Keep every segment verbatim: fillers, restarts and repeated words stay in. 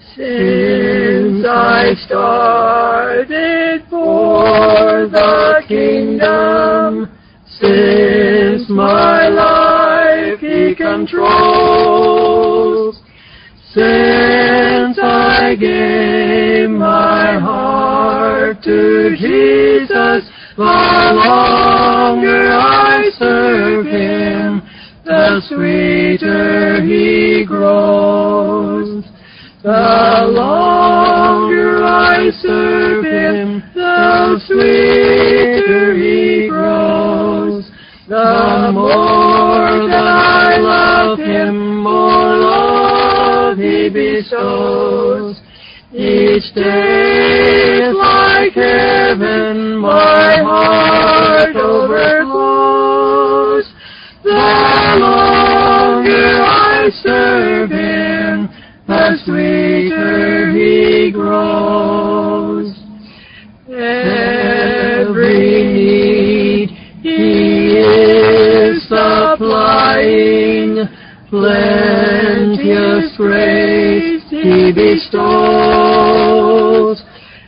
Since I started for the kingdom, since my life He controls, since I gave my heart to Jesus, the longer I serve Him, the sweeter He grows. The longer I serve Him, the sweeter He grows. The more that I love Him, more love He bestows. Each day is like heaven, my heart overflows. The longer I serve Him, the sweeter He grows. Every need He is supplying, plenteous grace He bestows.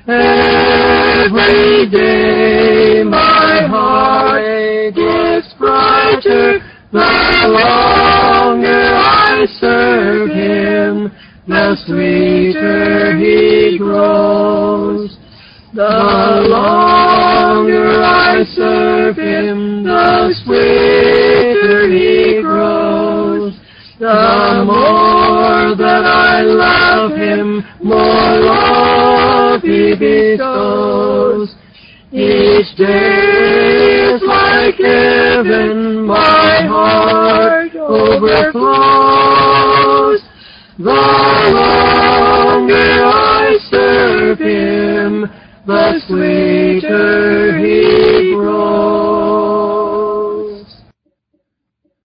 Every day my heart gets brighter, the longer I serve Him, the sweeter He grows. The longer I serve Him, the sweeter He grows. The more that I love Him, more love He bestows. Each day is like heaven, my heart overflows. The longer I serve Him, the sweeter He grows.